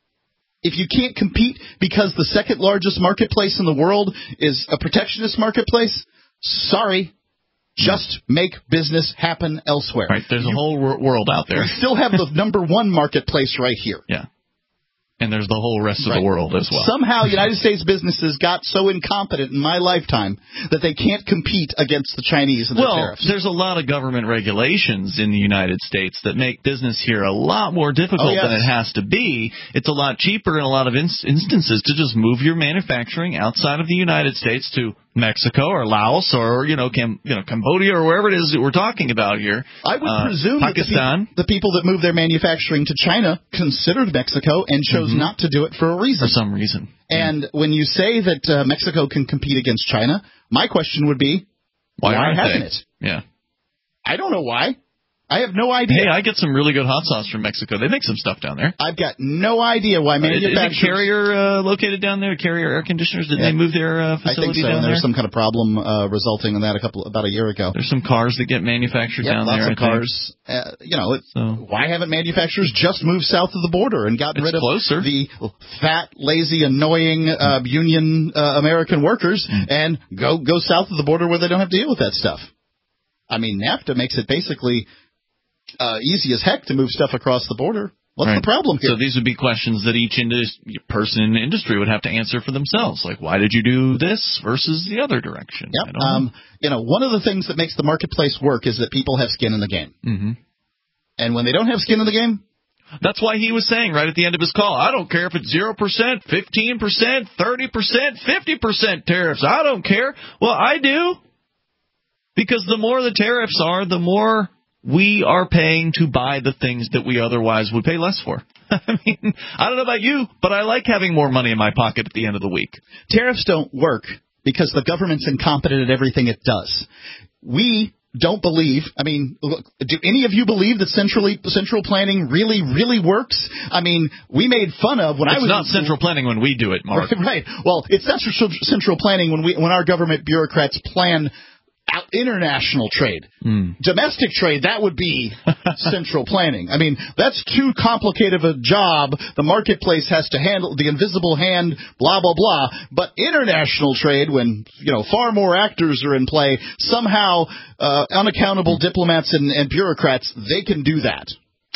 If you can't compete because the second largest marketplace in the world is a protectionist marketplace, sorry, just make business happen elsewhere. Right, there's you, a whole wor- world out there. We still have the number one marketplace right here. Yeah. And there's the whole rest of right. the world as well. Somehow United States businesses got so incompetent in my lifetime that they can't compete against the Chinese and their well, tariffs. There's a lot of government regulations in the United States that make business here a lot more difficult oh, yes. than it has to be. It's a lot cheaper in a lot of in- instances to just move your manufacturing outside of the United States to Mexico or Laos or, you know, Cam- you know Cambodia or wherever it is that we're talking about here. I would uh, presume Pakistan. that the, pe- the people that moved their manufacturing to China considered Mexico and chose mm-hmm. not to do it for a reason. For some reason. And mm-hmm. when you say that uh, Mexico can compete against China, my question would be, why, why aren't hasn't they? it? Yeah. I don't know why. I have no idea. Hey, I get some really good hot sauce from Mexico. They make some stuff down there. I've got no idea why manufacturers... Is Carrier uh, located down there? Carrier Air Conditioners? Did yeah. they move their uh, facility so. down and there? There's some kind of problem uh, resulting in that a couple about a year ago. There's some cars that get manufactured yep, down lots there. Lots of cars. Uh, you know, it's, so. Why haven't manufacturers just moved south of the border and gotten it's rid of closer. the fat, lazy, annoying uh, union uh, American workers mm. and go go south of the border where they don't have to deal with that stuff? I mean, NAFTA makes it basically... Uh, easy as heck to move stuff across the border. What's right. the problem here? So these would be questions that each indus- person in the industry would have to answer for themselves. Like, why did you do this versus the other direction? Yep. Um, you know, one of the things that makes the marketplace work is that people have skin in the game. Mm-hmm. And when they don't have skin in the game... That's why he was saying right at the end of his call, I don't care if it's zero percent, fifteen percent, thirty percent, fifty percent tariffs. I don't care. Well, I do. Because the more the tariffs are, the more... we are paying to buy the things that we otherwise would pay less for. I mean, I don't know about you, but I like having more money in my pocket at the end of the week. Tariffs don't work because the government's incompetent at everything it does. We don't believe, I mean, look, do any of you believe that centrally, central planning really, really works? I mean, we made fun of when it's I was... It's not central planning when we do it, Mark. Right, right. Well, it's not central planning when we when our government bureaucrats plan... out international trade. Mm. Domestic trade, that would be central planning. I mean, that's too complicated of a job. The marketplace has to handle the invisible hand, blah, blah, blah. But international trade, when, you know, far more actors are in play, somehow uh, unaccountable diplomats and, and bureaucrats, they can do that.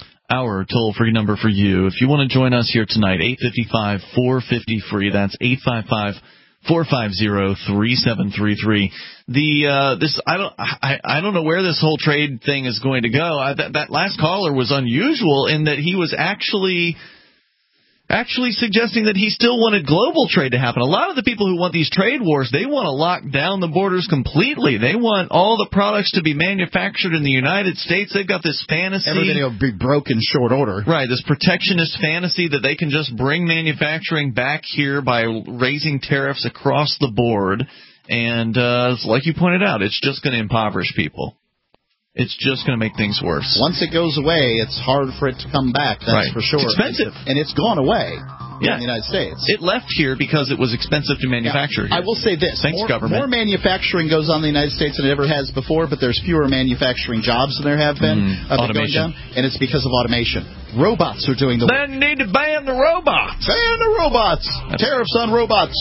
Our toll-free number for you, if you want to join us here tonight, eight five five, four five zero, free. That's eight five five, four five zero, three seven three three. The uh, this I don't I, I don't know where this whole trade thing is going to go. I, that, that last caller was unusual in that he was actually actually suggesting that he still wanted global trade to happen. A lot of the people who want these trade wars, they want to lock down the borders completely. They want all the products to be manufactured in the United States. They've got this fantasy. Everything will be broke in short order. Right, this protectionist fantasy that they can just bring manufacturing back here by raising tariffs across the board. And uh, like you pointed out, it's just going to impoverish people. It's just going to make things worse. Once it goes away, it's hard for it to come back, that's right. for sure. It's expensive. And it's gone away yeah. in the United States. It left here because it was expensive to manufacture yeah. here. I will say this. Thanks, more, government. More manufacturing goes on in the United States than it ever has before, but there's fewer manufacturing jobs than there have been. Mm, uh, automation. Down, and it's because of automation. Robots are doing the work. Then you need to ban the robots. Ban the robots. That's Tariffs on robots.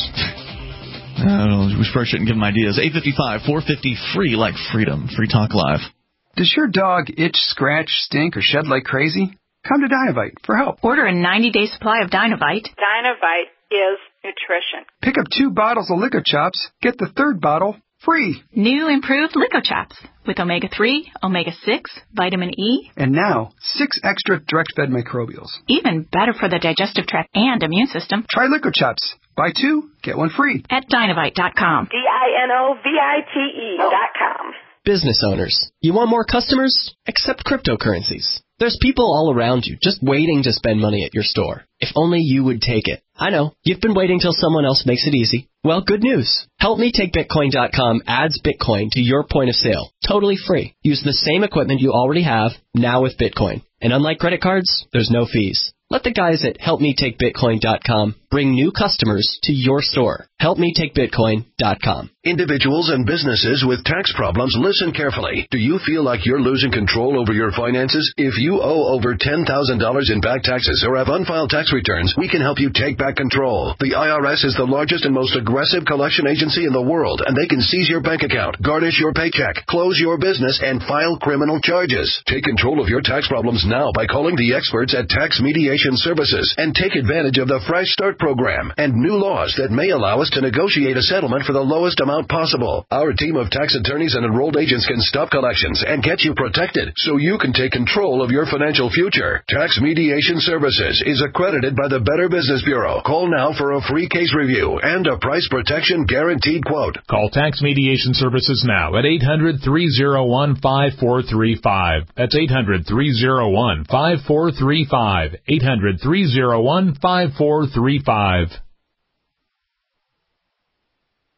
I don't know. We probably shouldn't give them ideas. eight five five, four five zero, free like freedom. Free Talk Live. Does your dog itch, scratch, stink, or shed like crazy? Come to Dinovite for help. Order a ninety-day supply of Dinovite. Dinovite is nutrition. Pick up two bottles of Lico Chops. Get the third bottle free. New improved Lico Chops with omega three, omega six, vitamin E. And now, six extra direct-fed microbials. Even better for the digestive tract and immune system. Try Lico Chops. Buy two, get one free. At Dinovite dot com. D I N O V I T E dot com. Business owners, you want more customers? Accept cryptocurrencies. There's people all around you just waiting to spend money at your store. If only you would take it. I know, you've been waiting till someone else makes it easy. Well, good news. Help Me Take Bitcoin dot com adds Bitcoin to your point of sale, totally free. Use the same equipment you already have, now with Bitcoin. And unlike credit cards, there's no fees. Let the guys at Help Me Take Bitcoin dot com bring new customers to your store. Help Me Take Bitcoin dot com. Individuals and businesses with tax problems, listen carefully. Do you feel like you're losing control over your finances? If you owe over ten thousand dollars in back taxes or have unfiled tax returns, we can help you take back control. The I R S is the largest and most aggressive collection agency in the world, and they can seize your bank account, garnish your paycheck, close your business, and file criminal charges. Take control of your tax problems now by calling the experts at Tax Mediation Services and take advantage of the Fresh Start program and new laws that may allow us to negotiate a settlement for the lowest amount possible. Our team of tax attorneys and enrolled agents can stop collections and get you protected so you can take control of your financial future. Tax Mediation Services is accredited by the Better Business Bureau. Call now for a free case review and a price protection guaranteed quote. Call Tax Mediation Services now at eight hundred, three oh one, five four three five. That's eight hundred, three oh one, five four three five. eight hundred, three oh one, five four three five.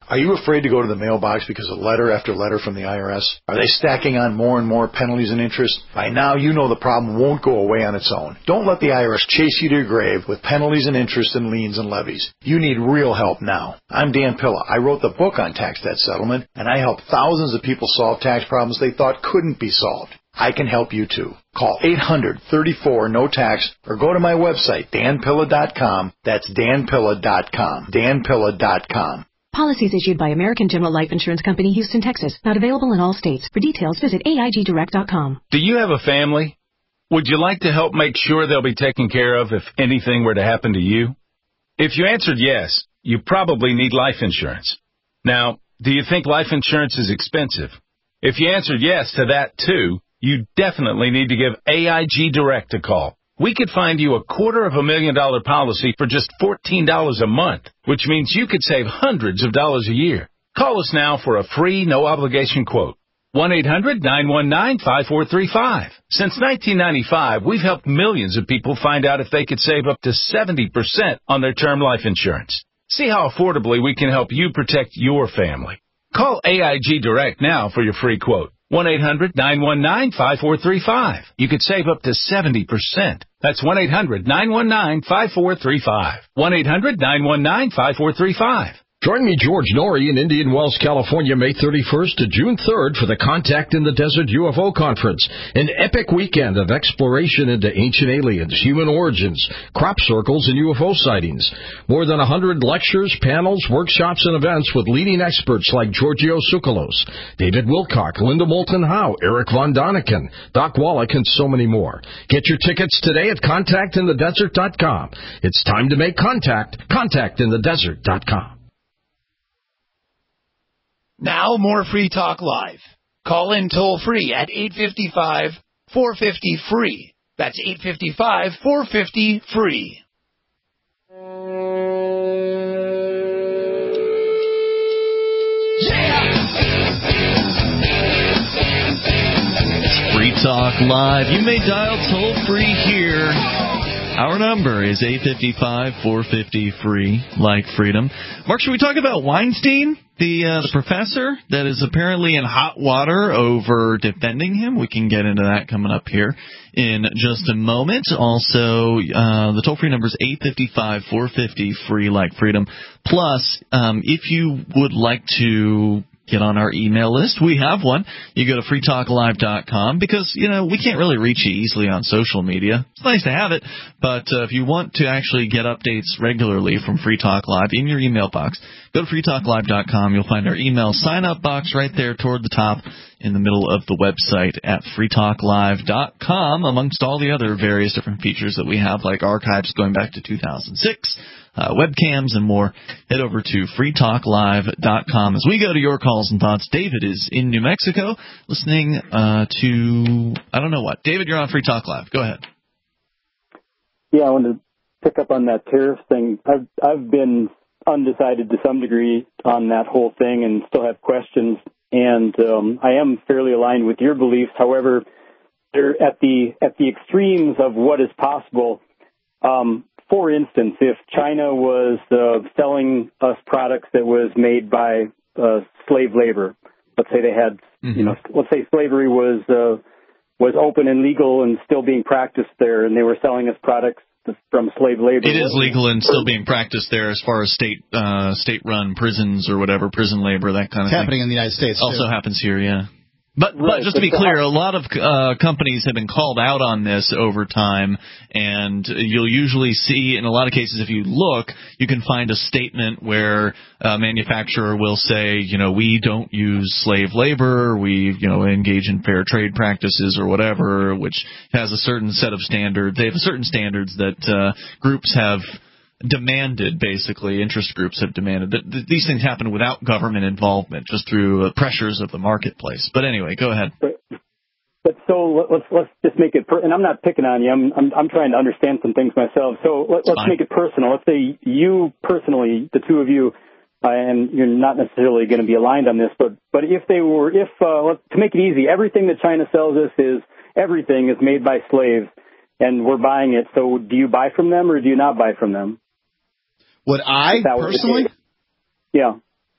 Are you afraid to go to the mailbox because of letter after letter from the I R S? Are they stacking on more and more penalties and interest? By now, you know the problem won't go away on its own. Don't let the I R S chase you to your grave with penalties and interest and liens and levies. You need real help now. I'm Dan Pilla. I wrote the book on tax debt settlement, and I help thousands of people solve tax problems they thought couldn't be solved. I can help you too. Call eight hundred, thirty-four, no tax or go to my website, dan pilla dot com. That's dan pilla dot com. dan pilla dot com. Policies issued by American General Life Insurance Company, Houston, Texas. Not available in all states. For details, visit A I G direct dot com. Do you have a family? Would you like to help make sure they'll be taken care of if anything were to happen to you? If you answered yes, you probably need life insurance. Now, do you think life insurance is expensive? If you answered yes to that too, you definitely need to give A I G Direct a call. We could find you a quarter of a million dollar policy for just fourteen dollars a month, which means you could save hundreds of dollars a year. Call us now for a free, no-obligation quote. one eight hundred, nine one nine, five four three five. Since nineteen ninety-five, we've helped millions of people find out if they could save up to seventy percent on their term life insurance. See how affordably we can help you protect your family. Call A I G Direct now for your free quote. one eight hundred, nine one nine, five four three five. You could save up to seventy percent. That's one eight hundred, nine one nine, five four three five. one eight hundred, nine one nine, five four three five. Join me, George Norrie, in Indian Wells, California, May thirty-first to June third for the Contact in the Desert U F O Conference, an epic weekend of exploration into ancient aliens, human origins, crop circles, and U F O sightings. More than one hundred lectures, panels, workshops, and events with leading experts like Giorgio Tsoukalos, David Wilcock, Linda Moulton Howe, Eric Von Daniken, Doc Wallach, and so many more. Get your tickets today at contact in the desert dot com. It's time to make contact. contact in the desert dot com. Now more Free Talk Live. Call in toll free at eight five five, four five zero, free. That's eight five five, four five zero, free. It's Free Talk Live. You may dial toll free here. Our number is eight five five, four five zero, free, like freedom. Mark, should we talk about Weinstein, the uh, the professor that is apparently in hot water over defending him? We can get into that coming up here in just a moment. Also, uh, the toll-free number is eight five five, four five zero, free, like freedom. Plus, um, if you would like to get on our email list, we have one. You go to free talk live dot com because, you know, we can't really reach you easily on social media. It's nice to have it, but uh, if you want to actually get updates regularly from Free Talk Live in your email box, go to free talk live dot com. You'll find our email sign-up box right there toward the top in the middle of the website at free talk live dot com, amongst all the other various different features that we have, like archives going back to two thousand six, Uh, webcams, and more. Head over to free talk live dot com. As we go to your calls and thoughts, David is in New Mexico listening uh, to, I don't know what. David, you're on Free Talk Live. Go ahead. Yeah, I wanted to pick up on that tariff thing. I've, I've been undecided to some degree on that whole thing and still have questions. And um, I am fairly aligned with your beliefs. However, they're at the at the extremes of what is possible. Um, For instance, if China was uh, selling us products that was made by uh, slave labor, let's say they had, mm-hmm. you know, let's say slavery was uh, was open and legal and still being practiced there, and they were selling us products from slave labor. It is legal and still being practiced there as far as state uh, state-run prisons or whatever, prison labor, that kind of it's thing. happening in the United States, Also too. happens here, yeah. But, right, but just to be clear, a lot of uh, companies have been called out on this over time, and you'll usually see, in a lot of cases, if you look, you can find a statement where a manufacturer will say, you know, we don't use slave labor, we, you know, engage in fair trade practices or whatever, which has a certain set of standards. They have certain standards that uh, groups have demanded, basically, interest groups have demanded. That th- these things happen without government involvement, just through uh, pressures of the marketplace. But anyway, go ahead. But, but so let's let's just make it, per- and I'm not picking on you. I'm I'm, I'm trying to understand some things myself. So let, let's Fine. make it personal. Let's say you personally, the two of you, uh, and you're not necessarily going to be aligned on this, but but if they were, if uh, to make it easy, everything that China sells us is everything is made by slaves, and we're buying it. So do you buy from them or do you not buy from them? Would I, personally? Yeah.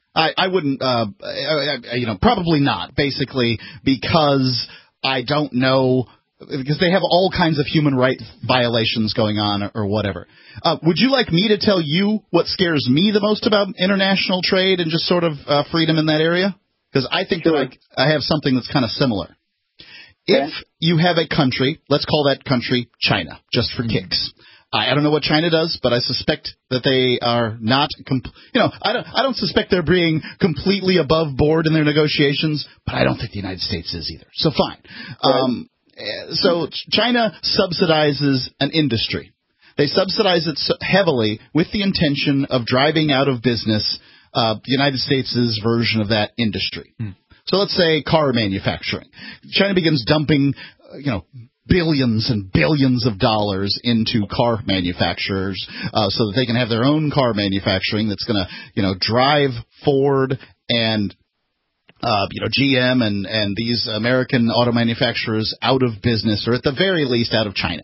I, I wouldn't, uh, I, I, you know, probably not, basically, because I don't know, because they have all kinds of human rights violations going on or, or whatever. Uh, would you like me to tell you what scares me the most about international trade and just sort of uh, freedom in that area? Because I think sure. that I, I have something that's kind of similar. Okay. If you have a country, let's call that country China, just for mm-hmm. kicks. I don't know what China does, but I suspect that they are not, com- you know, I don't, I don't suspect they're being completely above board in their negotiations, but I don't think the United States is either. So fine. Right. Um, so China subsidizes an industry. They subsidize it so heavily with the intention of driving out of business uh, the United States' version of that industry. Hmm. So let's say car manufacturing. China begins dumping, uh, you know, billions and billions of dollars into car manufacturers uh, so that they can have their own car manufacturing that's going to, you know, drive Ford and, uh, you know, G M and, and these American auto manufacturers out of business, or at the very least out of China.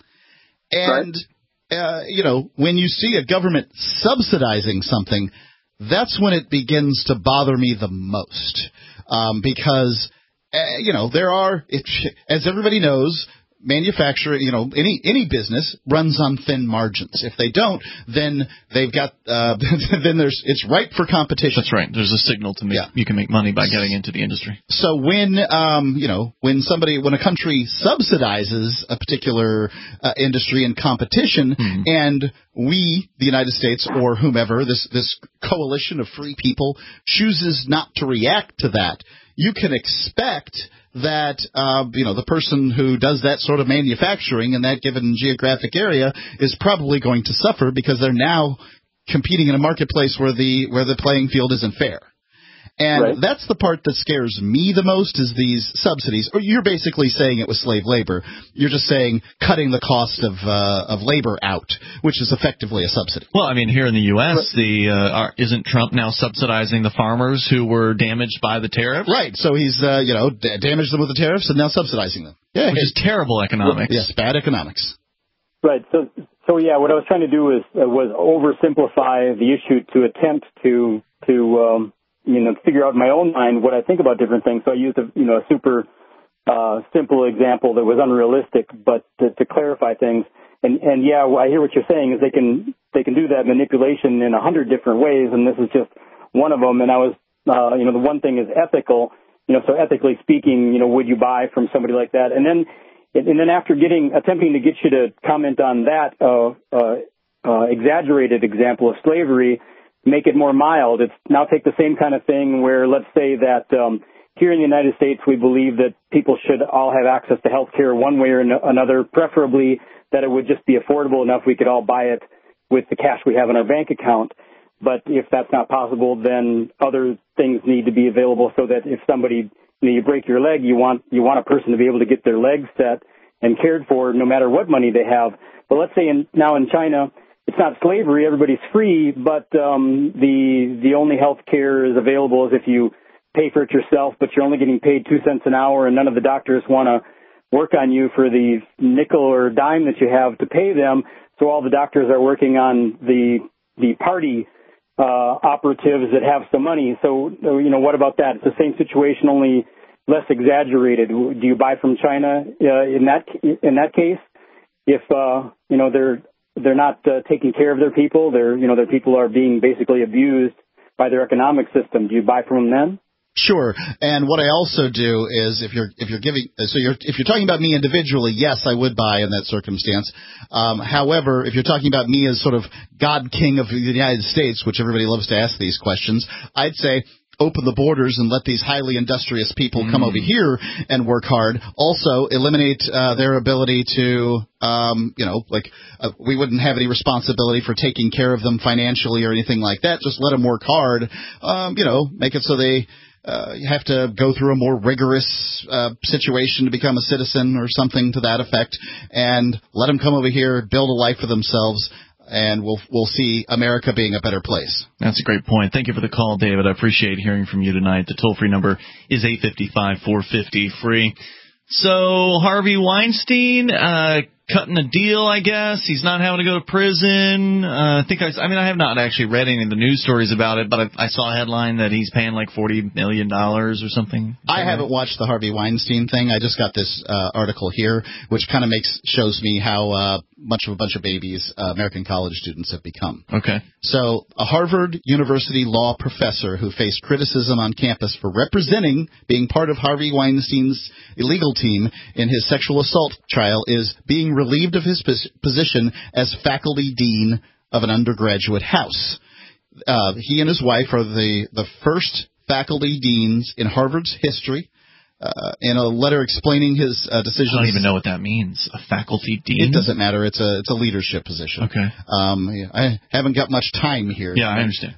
And, right. uh, you know, when you see a government subsidizing something, that's when it begins to bother me the most um, because – Uh, you know, there are, it, as everybody knows, manufacturing, you know, any any business runs on thin margins. If they don't, then they've got, uh, then there's, it's ripe for competition. That's right. There's a signal to make, yeah. you can make money by getting into the industry. So when, um, you know, when somebody, when a country subsidizes a particular uh, industry in competition, mm-hmm. and we, the United States, or whomever, this this coalition of free people chooses not to react to that, you can expect that, uh, you know, the person who does that sort of manufacturing in that given geographic area is probably going to suffer because they're now competing in a marketplace where the where the playing field isn't fair. And right. that's the part that scares me the most is these subsidies. Or you're basically saying it was slave labor. You're just saying cutting the cost of uh, of labor out, which is effectively a subsidy. Well, I mean, here in the U S, the uh, are, isn't Trump now subsidizing the farmers who were damaged by the tariffs? Right. So he's, uh, you know, d- damaged them with the tariffs and now subsidizing them. Yeah, which is terrible economics. Yes, bad economics. Right. So, so yeah, what I was trying to do is uh, was oversimplify the issue to attempt to to um, you know, figure out in my own mind what I think about different things. So I used a, you know, a super uh, simple example that was unrealistic, but to, to clarify things. And, and yeah, I hear what you're saying is they can they can do that manipulation in a hundred different ways, and this is just one of them. And I was, uh, you know, the one thing is ethical. You know, so ethically speaking, you know, would you buy from somebody like that? And then, and then after getting attempting to get you to comment on that uh, uh, uh, exaggerated example of slavery. Make it more mild. It's now take the same kind of thing where let's say that um, here in the United States we believe that people should all have access to health care one way or another, preferably that it would just be affordable enough we could all buy it with the cash we have in our bank account. But if that's not possible, then other things need to be available so that if somebody, you know, you break your leg, you want you want a person to be able to get their leg set and cared for no matter what money they have. But let's say in, now in China, it's not slavery, everybody's free, but um, the the only health care is available is if you pay for it yourself, but you're only getting paid two cents an hour, and none of the doctors want to work on you for the nickel or dime that you have to pay them, so all the doctors are working on the the party uh, operatives that have some money. So, you know, what about that? It's the same situation, only less exaggerated. Do you buy from China uh, in that in that case? If, uh, you know, they're They're not uh, taking care of their people. They're, you know, their people are being basically abused by their economic system. Do you buy from them then? Sure. And what I also do is, if you're if you're giving, so you're if you're talking about me individually, yes, I would buy in that circumstance. Um, however, if you're talking about me as sort of God King of the United States, which everybody loves to ask these questions, I'd say, open the borders and let these highly industrious people come mm. over here and work hard. Also, eliminate uh, their ability to, um, you know, like uh, we wouldn't have any responsibility for taking care of them financially or anything like that. Just let them work hard. Um, you know, make it so they uh, have to go through a more rigorous uh, situation to become a citizen or something to that effect, and let them come over here, build a life for themselves. And we'll we'll see America being a better place. That's a great point. Thank you for the call, David. I appreciate hearing from you tonight. The toll-free number is eight five five, four five zero, free. So Harvey Weinstein uh, cutting a deal, I guess. He's not having to go to prison. Uh, I think I, I mean, I have not actually read any of the news stories about it, but I, I saw a headline that he's paying like forty million dollars or something. I haven't watched the Harvey Weinstein thing. I just got this uh, article here, which kind of makes shows me how uh, much of a bunch of babies uh, American college students have become. Okay. So, a Harvard University law professor who faced criticism on campus for representing, being part of Harvey Weinstein's illegal team in his sexual assault trial is being relieved of his pos- position as faculty dean of an undergraduate house. Uh, he and his wife are the, the first faculty deans in Harvard's history. Uh, in a letter explaining his uh, decisions. I don't even know what that means. A faculty dean? It doesn't matter. It's a it's a leadership position. Okay. Um, I haven't got much time here. Yeah, I understand.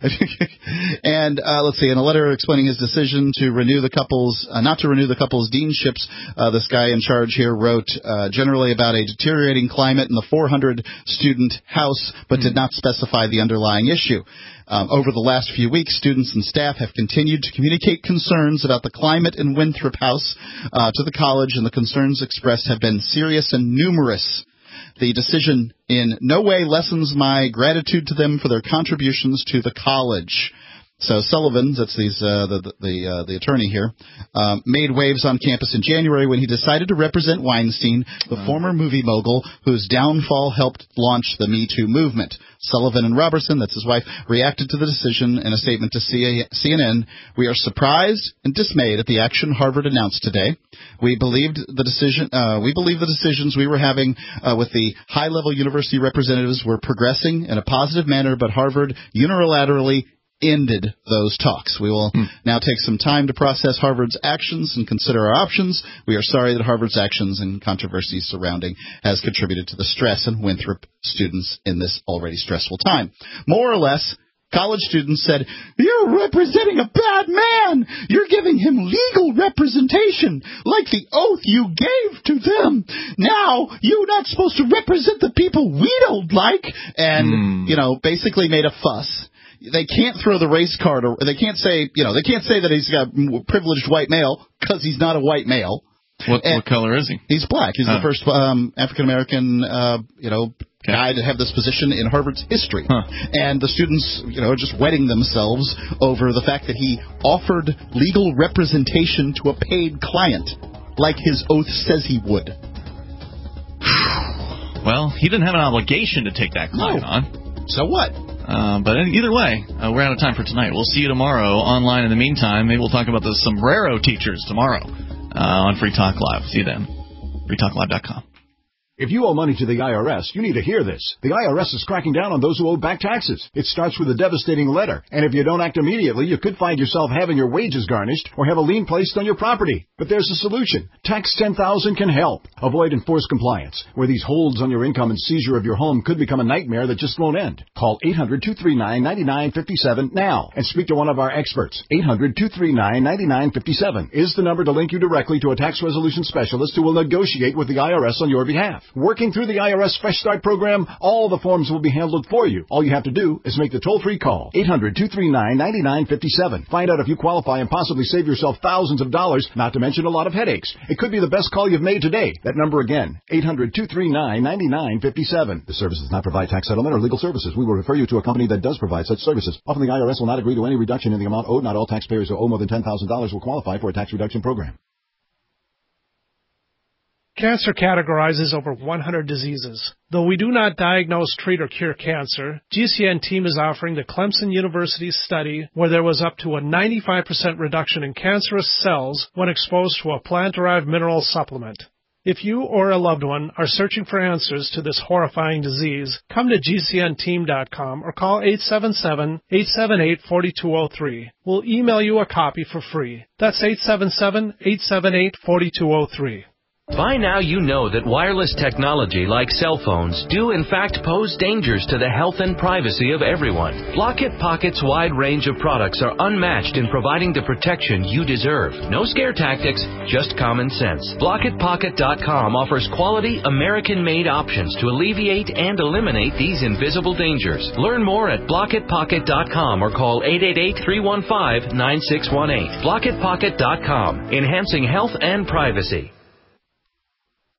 And uh, let's see. In a letter explaining his decision to renew the couple's, uh, not to renew the couple's deanships, uh, this guy in charge here wrote uh, generally about a deteriorating climate in the four hundred student house, but mm. did not specify the underlying issue. Um, over the last few weeks, students and staff have continued to communicate concerns about the climate in Winthrop House uh, to the college, and the concerns expressed have been serious and numerous. The decision in no way lessens my gratitude to them for their contributions to the college. So Sullivan, that's these, uh, the the uh, the attorney here, um, made waves on campus in January when he decided to represent Weinstein, the uh, former movie mogul whose downfall helped launch the Me Too movement. Sullivan and Robertson, that's his wife, reacted to the decision in a statement to C N N. We are surprised and dismayed at the action Harvard announced today. We believed the decision. Uh, we believe the decisions we were having uh, with the high-level university representatives were progressing in a positive manner, but Harvard unilaterally ended those talks. We will hmm. now take some time to process Harvard's actions and consider our options. We are sorry that Harvard's actions and controversies surrounding has contributed to the stress in Winthrop students in this already stressful time. More or less, college students said, "You're representing a bad man. You're giving him legal representation, like the oath you gave to them. Now, you're not supposed to represent the people we don't like." And, hmm. you know, basically made a fuss. They can't throw the race card, or they can't say, you know, they can't say that he's got privileged white male because he's not a white male. What, what color is he? He's black. He's huh. the first um, African American, uh, you know, okay. guy to have this position in Harvard's history. Huh. And the students, you know, are just wetting themselves over the fact that he offered legal representation to a paid client, like his oath says he would. Well, he didn't have an obligation to take that client no. on. So what? Uh, but either way, uh, we're out of time for tonight. We'll see you tomorrow online. In the meantime, maybe we'll talk about the sombrero teachers tomorrow uh, on Free Talk Live. See you then. free talk live dot com. If you owe money to the I R S, you need to hear this. The I R S is cracking down on those who owe back taxes. It starts with a devastating letter, and if you don't act immediately, you could find yourself having your wages garnished or have a lien placed on your property. But there's a solution. Tax ten thousand can help. Avoid enforced compliance, where these holds on your income and seizure of your home could become a nightmare that just won't end. Call eight hundred, two three nine, nine nine five seven now and speak to one of our experts. eight hundred, two three nine, nine nine five seven is the number to link you directly to a tax resolution specialist who will negotiate with the I R S on your behalf. Working through the I R S Fresh Start program, all the forms will be handled for you. All you have to do is make the toll-free call. eight hundred, two three nine, nine nine five seven. Find out if you qualify and possibly save yourself thousands of dollars, not to mention a lot of headaches. It could be the best call you've made today. That number again, eight hundred, two three nine, nine nine five seven. The service does not provide tax settlement or legal services. We will refer you to a company that does provide such services. Often the I R S will not agree to any reduction in the amount owed. Not all taxpayers who owe more than ten thousand dollars will qualify for a tax reduction program. Cancer categorizes over one hundred diseases. Though we do not diagnose, treat, or cure cancer, G C N team is offering the Clemson University study where there was up to a ninety-five percent reduction in cancerous cells when exposed to a plant-derived mineral supplement. If you or a loved one are searching for answers to this horrifying disease, come to G C N team dot com or call eight seven seven, eight seven eight, four two zero three. We'll email you a copy for free. That's eight seven seven, eight seven eight, four two zero three. By now you know that wireless technology like cell phones do in fact pose dangers to the health and privacy of everyone. Blockit Pocket's wide range of products are unmatched in providing the protection you deserve. No scare tactics, just common sense. Blockit Pocket dot com offers quality American-made options to alleviate and eliminate these invisible dangers. Learn more at Blockit Pocket dot com or call eight eight eight, three one five, nine six one eight. Blockit Pocket dot com, enhancing health and privacy.